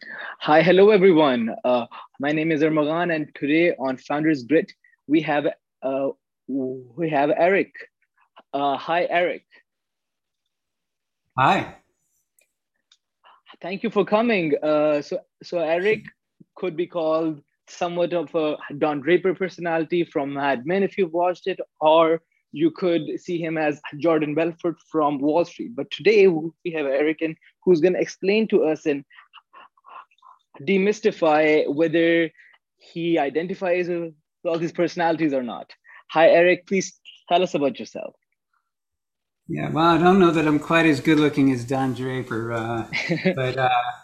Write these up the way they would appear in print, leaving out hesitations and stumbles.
Hi, hello everyone. My name is Armagan, and today on Founders Grit we have uh, we have Eric. Hi, Eric. Hi. Thank you for coming. So Eric could be called somewhat of a Don Draper personality from Mad Men if you've watched it, or you could see him as Jordan Belfort from Wall Street. But today we have Eric, in, who's going to explain to us and demystify whether he identifies with all these personalities or not. Hi, Eric. Please tell us about yourself. Yeah, well, I don't know that I'm quite as good looking as Don Draper, but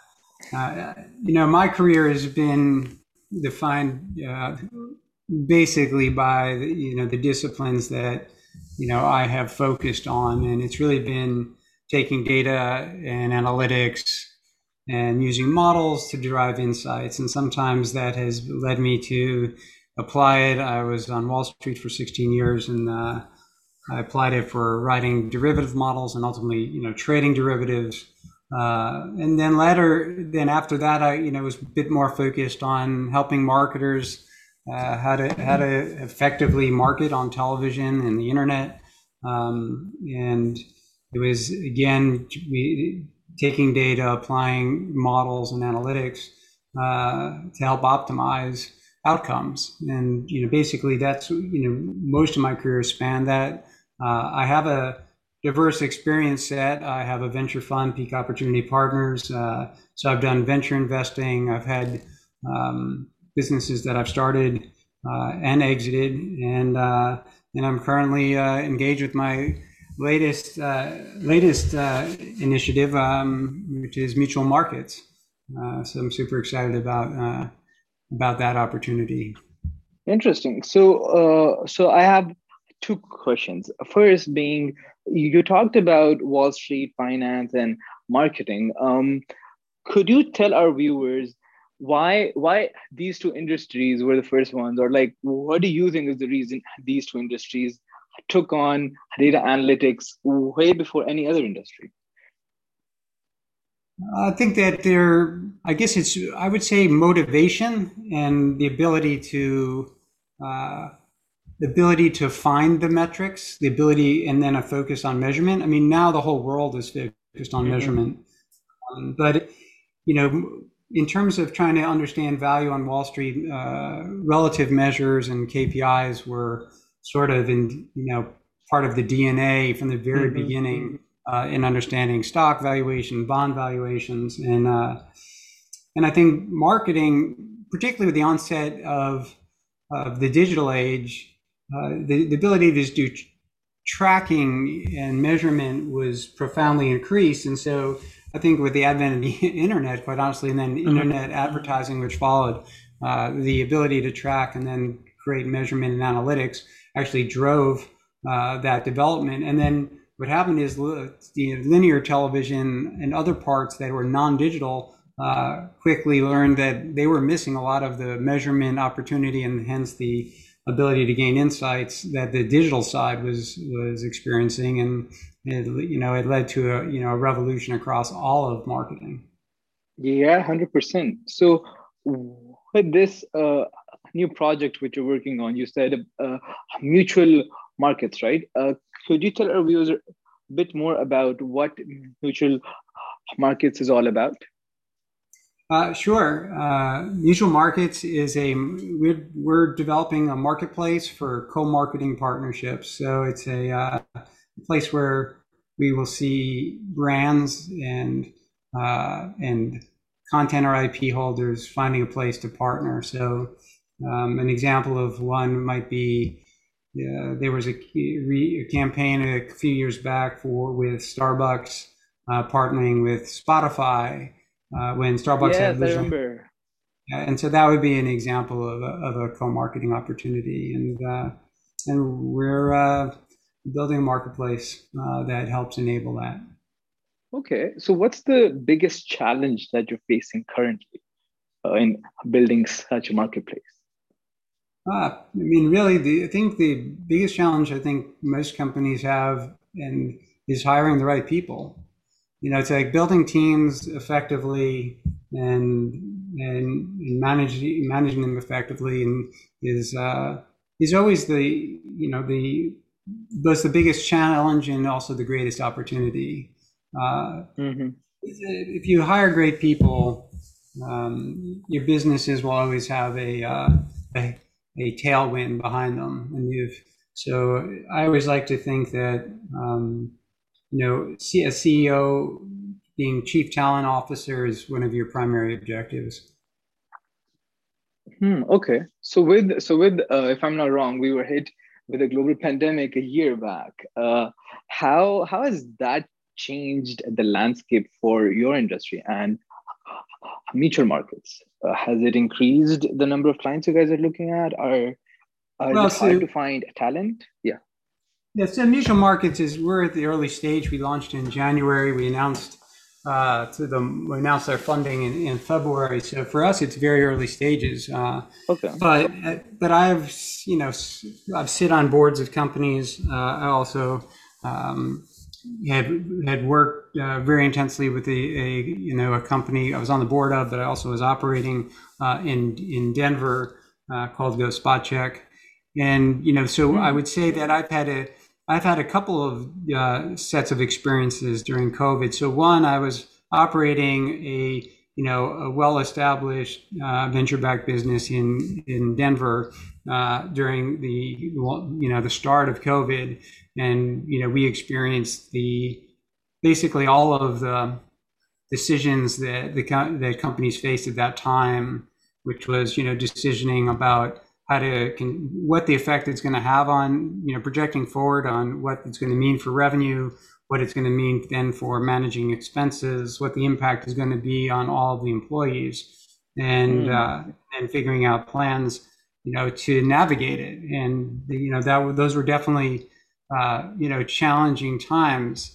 my career has been defined basically by the disciplines that I have focused on, and it's really been taking data and analytics and using models to derive insights, and sometimes that has led me to apply it. I was on Wall Street for 16 years, and I applied it for writing derivative models and ultimately, trading derivatives. And then after that, I, was a bit more focused on helping marketers how to effectively market on television and the internet. And it was again taking data, applying models and analytics to help optimize outcomes. And basically, that's most of my career spanned that. I have a diverse experience set. I have a venture fund, Peak Opportunity Partners. So I've done venture investing. I've had businesses that I've started and exited, and I'm currently engaged with my latest initiative, which is mutual markets. So I'm super excited about that opportunity. Interesting. So I have two questions. First, being you talked about Wall Street finance and marketing. Could you tell our viewers why these two industries were the first ones, or like what do you think is the reason these two industries took on data analytics way before any other industry? I think that I guess I would say motivation and uh, the ability to find the metrics, the ability, and then a focus on measurement. I mean, now the whole world is focused on Hmm. measurement. But in terms of trying to understand value on Wall Street, relative measures and KPIs were sort of part of the DNA from the very Hmm. beginning in understanding stock valuation, bond valuations, and I think marketing, particularly with the onset of the digital age, the ability to just do tracking and measurement was profoundly increased. And so I think with the advent of the internet, quite honestly, and then internet advertising, which followed, the ability to track and then create measurement and analytics actually drove that development. And then what happened is linear television and other parts that were non-digital quickly learned that they were missing a lot of the measurement opportunity and hence the ability to gain insights that the digital side was experiencing, and it led to a revolution across all of marketing. Yeah, 100%. So, with this new project which you're working on, you said mutual markets, right? Could you tell our viewers a bit more about what mutual markets is all about? Sure. Mutual Markets is we're developing a marketplace for co-marketing partnerships. So it's a place where we will see brands and content or IP holders finding a place to partner. So an example of one might be there was a campaign a few years back with Starbucks partnering with Spotify when Starbucks had Yes, I originally, remember. and so that would be an example of a co-marketing opportunity, and we're building a marketplace that helps enable that. Okay, so what's the biggest challenge that you're facing currently in building such a marketplace? I mean, really, I think the biggest challenge I think most companies have and is hiring the right people. It's like building teams effectively and managing them effectively, and is always the both the biggest challenge and also the greatest opportunity. Uh, Mm-hmm. if you hire great people, your businesses will always have a, a tailwind behind them, and you've so I always like to think that a CEO being chief talent officer is one of your primary objectives. Okay. If I'm not wrong, we were hit with a global pandemic a year back. How has that changed the landscape for your industry and mutual markets? Has it increased the number of clients you guys are looking at? Or is Well, it hard so to find talent? Yeah. yeah, so Mutual Markets is we're at the early stage. We launched in January. We announced our funding in February. So for us, it's very early stages. Okay. But I've sit on boards of companies. I also um, had worked very intensely with a company I was on the board of, but I also was operating in Denver called Go Spot Check. And so I Hmm. would say that I've had a couple of sets of experiences during COVID. So one, I was operating a well-established venture-backed business in Denver during the start of COVID, and we experienced the basically all of the decisions that companies faced at that time, which was decisioning about what the effect it's going to have on projecting forward on what it's going to mean for revenue, what it's going to mean then for managing expenses, what the impact is going to be on all of the employees, and figuring out plans to navigate it. And those were definitely challenging times.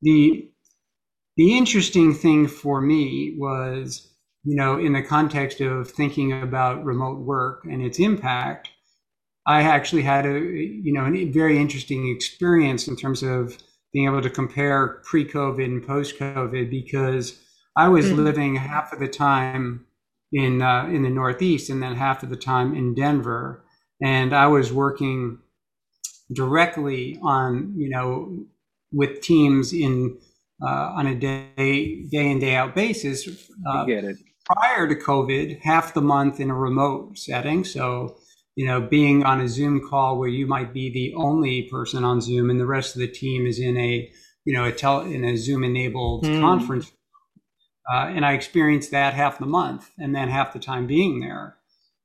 The interesting thing for me was, in the context of thinking about remote work and its impact, I actually had a very interesting experience in terms of being able to compare pre-COVID and post-COVID, because I was Hmm. living half of the time in the Northeast and then half of the time in Denver, and I was working directly on with teams on a day in day out basis. I Uh, get it. Prior to COVID, half the month in a remote setting. So, being on a Zoom call where you might be the only person on Zoom and the rest of the team is in in a Zoom enabled Hmm. conference. And I experienced that half the month and then half the time being there.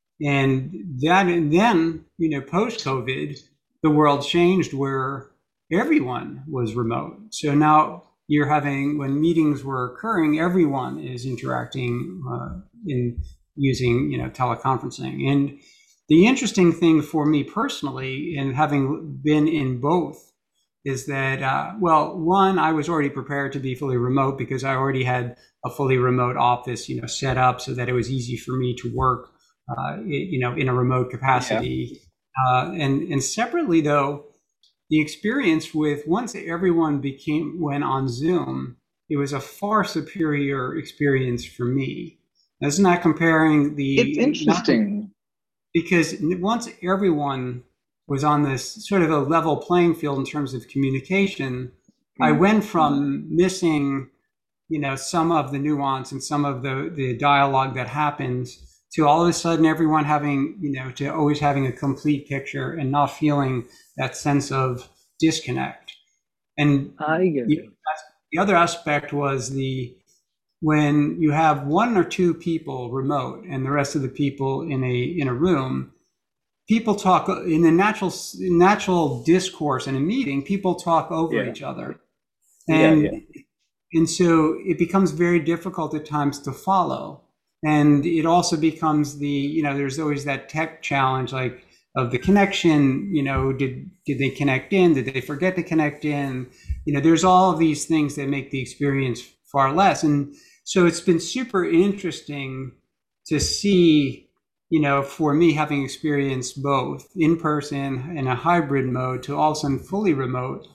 And then, post COVID, the world changed where everyone was remote. So now you're having, when meetings were occurring, everyone is interacting in using, teleconferencing. And the interesting thing for me personally, in having been in both, is that, well, one, I was already prepared to be fully remote because I already had a fully remote office, set up so that it was easy for me to work in a remote Yeah. capacity. And separately, though, the experience with once everyone went on Zoom, it was a far superior experience for me. That's not comparing It's the not interesting. because once everyone was on this sort of a level playing field in terms of communication, I Hmm. went from missing some of the nuance and some of the dialogue that happens to all of a sudden everyone having to always having a complete picture and not feeling that sense of disconnect. And I get it. the other aspect was the when you have one or two people remote and the rest of the people in a room, people talk in the natural discourse in a meeting, people talk over Yeah. each other. Yeah. and Yeah. And so it becomes very difficult at times to follow. And it also becomes there's always that tech challenge, like of the connection, did they connect in? Did they forget to connect in? There's all of these things that make the experience far less. And so it's been super interesting to see, for me having experienced both in person in a hybrid mode to all of a sudden fully remote,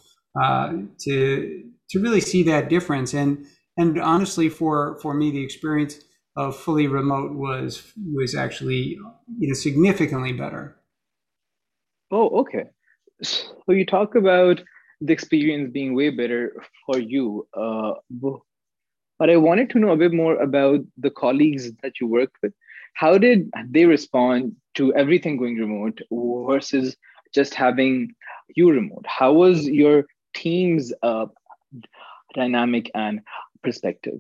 to really see that difference. And honestly, for me, the experience of fully remote was actually significantly better. Oh, okay. So you talk about the experience being way better for you, but I wanted to know a bit more about the colleagues that you worked with. How did they respond to everything going remote versus just having you remote? How was your team's dynamic and perspective?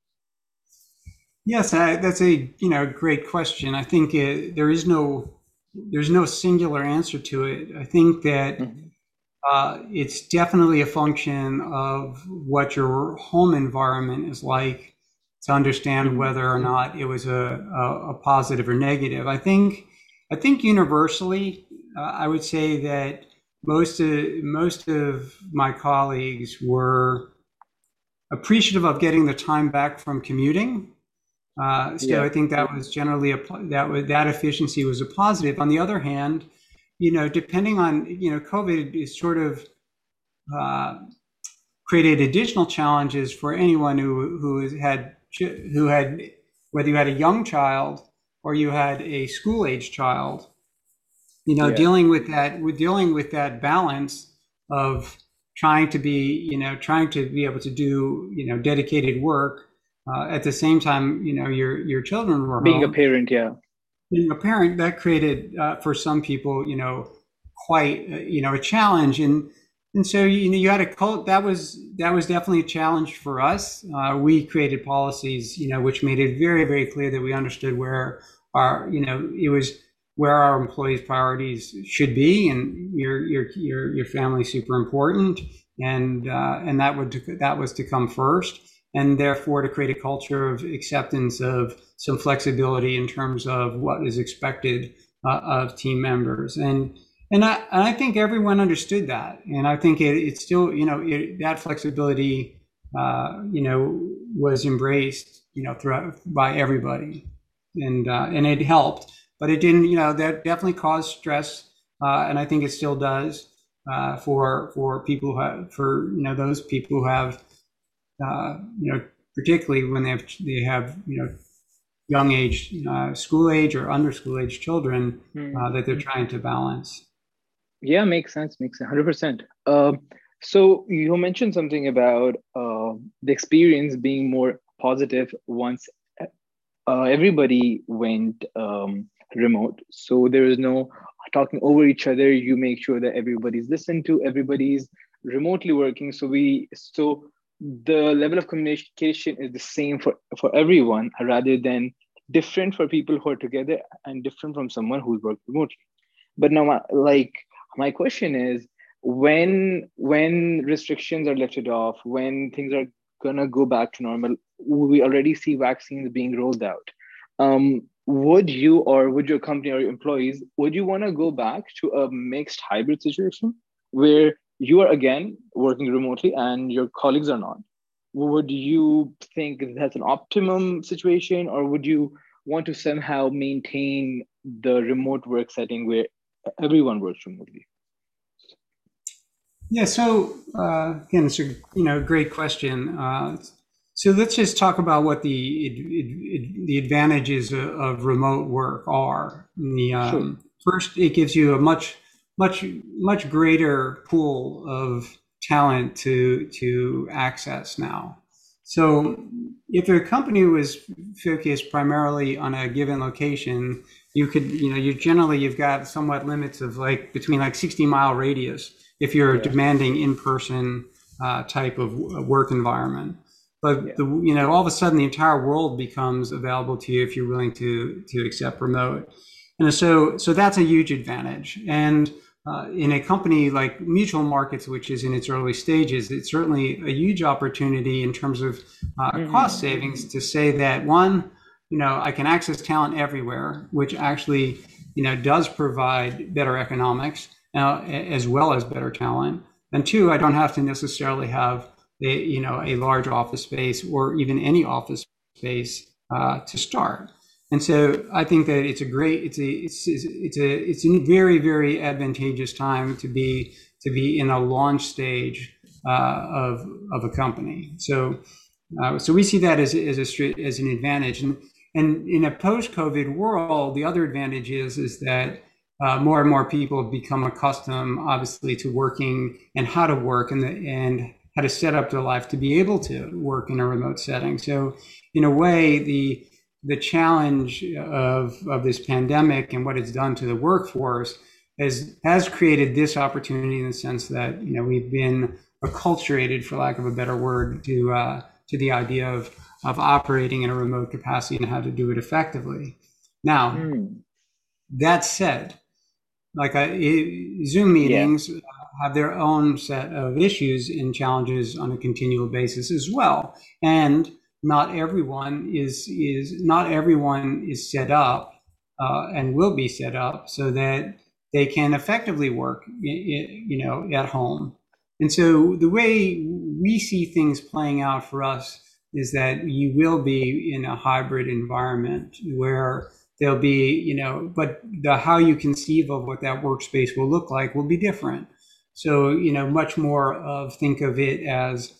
Yes, that's a great question. I think there's no singular answer to it. I think that Mhm. it's definitely a function of what your home environment is like to understand Mhm. whether or not it was a positive or negative. I think universally, I would say that most of my colleagues were appreciative of getting the time back from commuting. So Yeah, I think that was generally that efficiency was a positive. On the other hand, depending on COVID is sort of uh, created additional challenges for anyone who had whether you had a young child or you had a school age child. yeah. Dealing with that balance of trying to be able to do dedicated work at the same time your children were Being a home. parent, yeah. Being a parent, that created for some people quite a challenge, and so you had a cult that was definitely a challenge for us. We created policies which made it very very clear that we understood where our it was where our employees priorities should be, and your family super important, and that was to come first, and therefore to create a culture of acceptance of some flexibility in terms of what is expected of team members. And I think everyone understood that, and I think it still that flexibility was embraced throughout by everybody, and it helped, but it didn't that definitely caused stress, and I think it still does for people who have for those people who have particularly when they have young age, school age or under school age children Hmm. that they're trying to balance. Yeah, makes sense. Makes sense. 100%. So you mentioned something about the experience being more positive once everybody went remote. So there is no talking over each other. You make sure that everybody's listened to, everybody's remotely working. So the level of communication is the same for everyone, rather than different for people who are together and different from someone who's worked remotely. But now, my question is, when restrictions are lifted off, when things are gonna go back to normal, we already see vaccines being rolled out. Would you, or would your company or your employees, would you want to go back to a mixed hybrid situation where you are again working remotely and your colleagues are not? Would you think that's an optimum situation, or would you want to somehow maintain the remote work setting where everyone works remotely? Yeah. So again, it's a great question. So let's just talk about what the advantages of remote work are. Sure. First, it gives you a much greater pool of talent to access now. So if a company was focused primarily on a given location, you could you've got somewhat limits of like between like 60-mile radius if you're Yeah. demanding in-person type of work environment. But Yeah. all of a sudden the entire world becomes available to you if you're willing to accept remote, and so that's a huge advantage. And in a company like Mutual Markets, which is in its early stages, it's certainly a huge opportunity in terms of cost Hmm. savings to say that one, I can access talent everywhere, which actually does provide better economics as well as better talent. And two, I don't have to necessarily have a large office space or even any office space to start. And so I think that it's a very very advantageous time to be in a launch stage of a company. So so we see that as an advantage. And in a post-COVID world, the other advantage is that more and more people have become accustomed, obviously, to working and how to work and how to set up their life to be able to work in a remote setting. So, in a way, the challenge of this pandemic and what it's done to the workforce has created this opportunity in the sense that we've been acculturated, for lack of a better word, to the idea of operating in a remote capacity and how to do it effectively. Now, Hmm. that said, like Zoom Yeah. meetings have their own set of issues and challenges on a continual basis as well, and not everyone is set up and will be set up so that they can effectively work, at home. And so the way we see things playing out for us is that you will be in a hybrid environment where there'll be, but the how you conceive of what that workspace will look like will be different. So, much more of think of it as,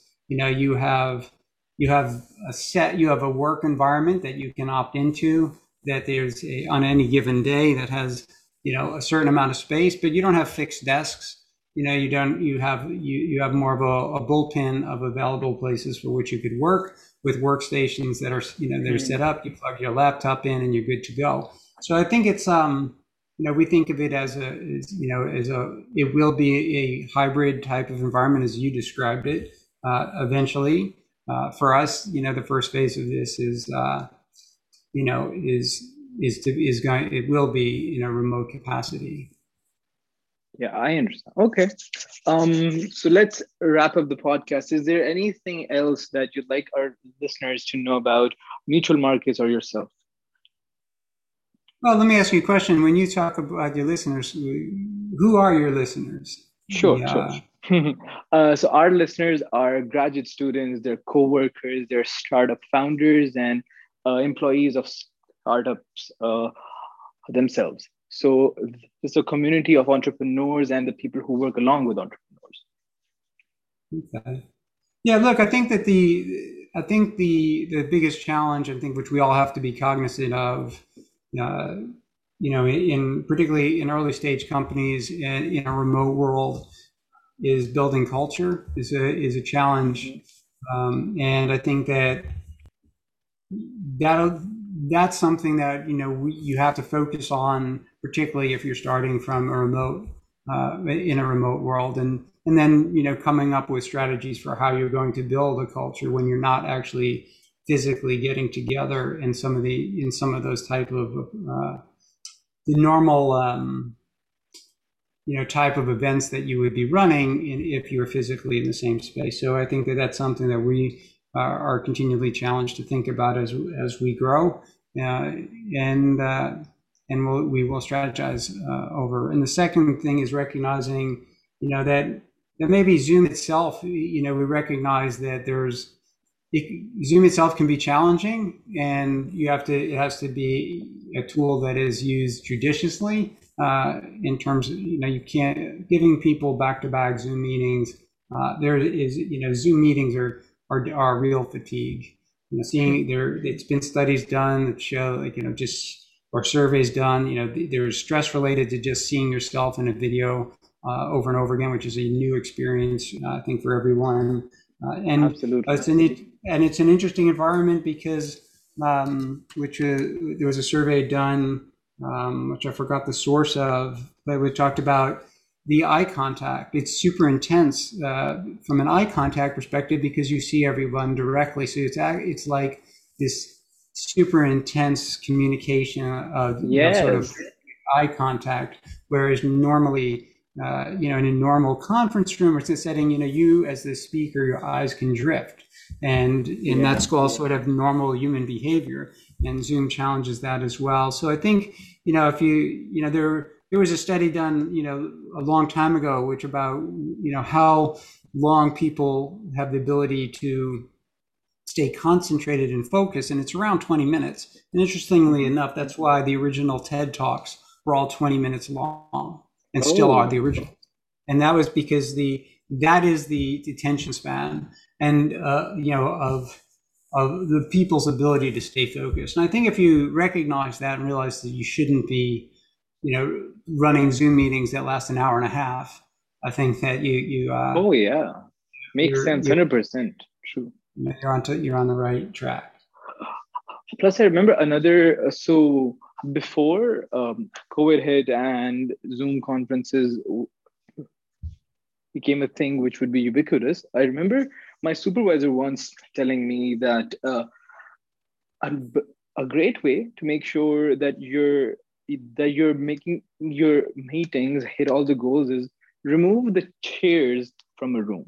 you have a work environment that you can opt into, that on any given day that has, a certain amount of space, but you don't have fixed desks. You don't, you have more of a bullpen of available places for which you could work with workstations that are, that are set Hmm. up. You plug your laptop in and you're good to go. So I think it's, we think of it it will be a hybrid type of environment as you described it, eventually. For us, the first phase of this is, you know, is going, it will be in a remote capacity. Yeah, I understand. Okay. So let's wrap up the podcast. Is there anything else that you'd like our listeners to know about mutual markets or yourself? Well, let me ask you a question. When you talk about your listeners, who are your listeners? Sure, The sure. So our listeners are graduate students, they're co-workers, they're startup founders and employees of startups themselves. So it's a community of entrepreneurs and the people who work along with entrepreneurs. Okay. Yeah, look, I think the biggest challenge, I think, which we all have to be cognizant of, uh, in particularly in early stage companies in a remote world, is building culture is a challenge, Mhm. and I think that that's something that you have to focus on, particularly if you're starting from a remote in a remote world, and then coming up with strategies for how you're going to build a culture when you're not actually physically getting together in some of those type of the normal type of events that you would be running if you're physically in the same space. So I think that that's something that we are continually challenged to think about as we grow, and we will strategize over. And the second thing is recognizing, that maybe Zoom itself, we recognize that Zoom itself can be challenging, and it has to be a tool that is used judiciously, in terms of, you can't, giving people back-to-back Zoom meetings. There is, Zoom meetings are real fatigue. Seeing there, it's been studies done that show, like, just, or surveys done, there's stress related to just seeing yourself in a video over and over again, which is a new experience, I think, for everyone. And Absolutely. it's an interesting environment because, which there was a survey done, which I forgot the source of, but we talked about the eye contact. It's super intense from an eye contact perspective because you see everyone directly. So it's like this super intense communication of, sort of Yes. eye contact, whereas normally, in a normal conference room or setting, you as the speaker, your eyes can drift, and Yeah. that's all sort of normal human behavior. And Zoom challenges that as well. So I think, if there was a study done, a long time ago, which about, how long people have the ability to stay concentrated and focused, and it's around 20 minutes. And interestingly Mhm. enough, that's why the original TED Talks were all 20 minutes long, and still are Oh, the original. And that was because that is the attention span, and of the people's ability to stay focused. And I think if you recognize that and realize that you shouldn't be, running Zoom meetings that last an hour and a half, I think that Oh yeah, makes sense. you're 100% true. you're on the right track. Plus, I remember another. So before COVID hit and Zoom conferences became a thing which would be ubiquitous, I remember my supervisor once telling me that a, a great way to make sure that you're making your meetings hit all the goals is remove the chairs from a room.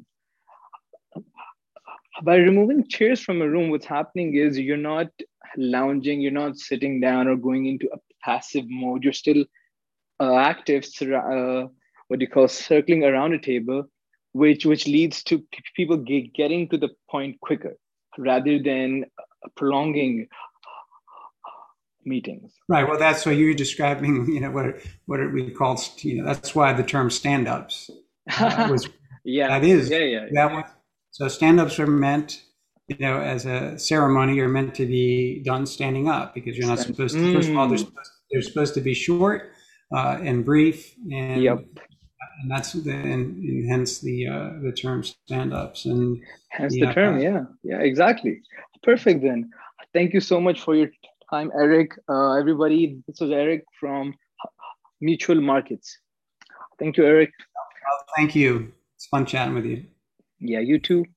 By removing chairs from a room, what's happening is you're not lounging, you're not sitting down or going into a passive mode. You're still active, what do you call, circling around a table, which leads to people getting to the point quicker rather than prolonging meetings. Right. Well, that's what you're describing. What we call. That's why the term stand-ups was. Yeah, That is yeah, yeah, that one. So stand-ups are meant, as a ceremony, are meant to be done standing up because you're not supposed to. First of all, they're supposed to be short and brief, yep. and that's and hence the term stand-ups and Hence the the term. Yeah, yeah, exactly. Perfect. Then, thank you so much for your time, Eric. Everybody, this was Eric from Mutual Markets. Thank you, Eric. Thank you. It's fun chatting with you. Yeah, you too.